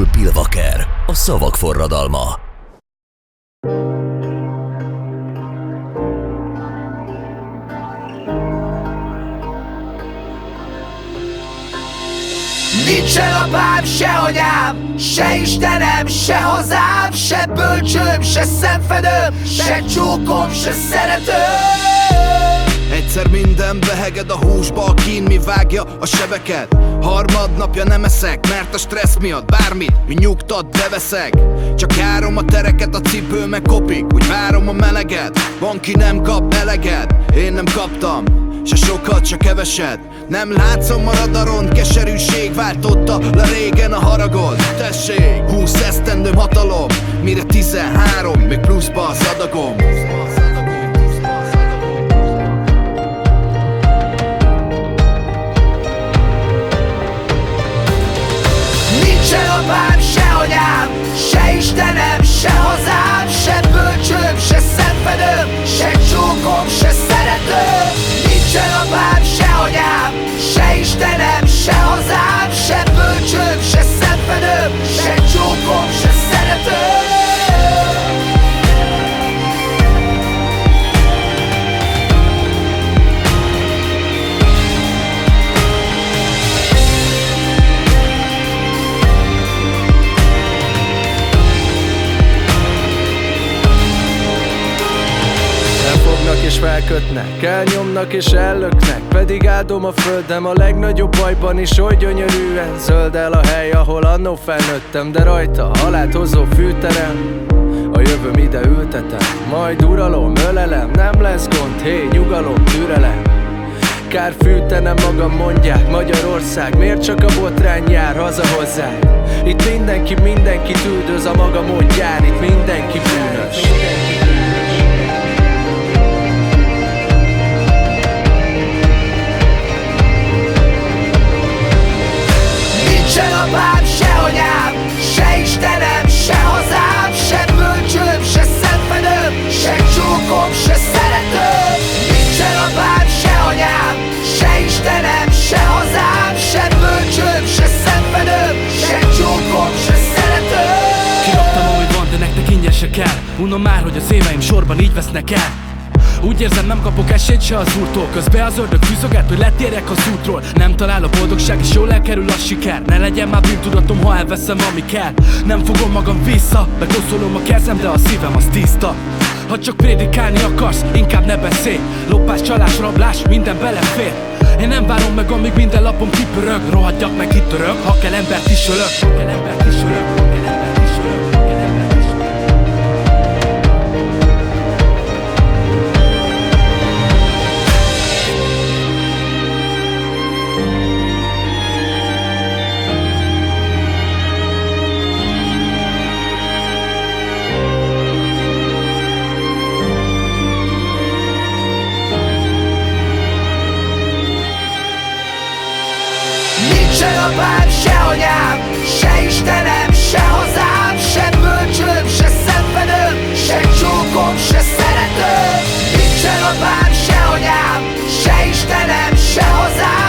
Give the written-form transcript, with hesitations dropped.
Indul Pilvaker, a szavak forradalma. Nincsen apám, se anyám, se Istenem, se hazám, se bölcsőm, se szemfedőm, se csókom, se szeretőm. Egyszer minden beheged a húsba, a kín mi vágja a sebeket. Harmadnapja nem eszek, mert a stressz miatt bármit nyugtat beveszek. Csak járom a tereket, a cipő meg kopik, úgy várom a meleget. Van ki nem kap eleget, én nem kaptam se sokat, se keveset. Nem látszom a radaron, keserűség váltotta le régen a haragot. Tessék, 20 esztendőm hatalom, mire 13, még pluszba az adagom. Nincsen apám, se anyám, se Istenem, se hazám, se bölcsőm, se szemfedőm, se csókom, se szeretőm. Nincsen apám, se anyám, se Istenem, se hazám, se bölcsőm, se szemfedőm, se csókom, se szeretőm. És felkötnek, elnyomnak és ellöknek, pedig áldom a földem a legnagyobb bajban is, oly gyönyörűen zöld el a hely, ahol annó felnőttem, de rajta halált hozó fűterem. A jövőm ide ültetem, majd uralom, ölelem, nem lesz gond, hé, nyugalom, türelem. Kár fűtenem magam, mondják, Magyarország, miért csak a botrány jár haza hozzánk? Itt mindenkit üldöz a maga módján, itt mindenki bűnös. Nincsen apám, se anyám, se Istenem, se hazám, se bölcsőm, se szemfedőm, se csókom, se szeretőm. Nincsen apám, se anyám, se Istenem, se hazám, se bölcsőm, se szemfedőm, se csókom, se szeretőm. Kiraktam, ahogy van, de nektek ingyen se kell. Unom már, hogy az éveim sorban így vesznek el. Úgy érzem, nem kapok esélyt se az úrtól. Közben az ördög fűzöget, hogy letérjek az útról. Nem talál a boldogság és jól elkerül a siker. Ne legyen már bűntudatom, ha elveszem, ami kell. Nem fogom magam vissza, megoszolom a kezem, de a szívem az tiszta. Ha csak prédikálni akarsz, inkább ne beszélj. Lopás, csalás, rablás, minden belefér. Én nem várom meg, amíg minden lapom kipörög. Rohadjak meg, itt török, ha kell embert is ölök. Ha kell embert is ölök, ha kell embert is ölök. Nincsen apám, se anyám, se Istenem, se hazám, se bölcsőm, se szemfedőm, se csókom, se szeretőm. Nincsen apám, se anyám, se Istenem, se hazám,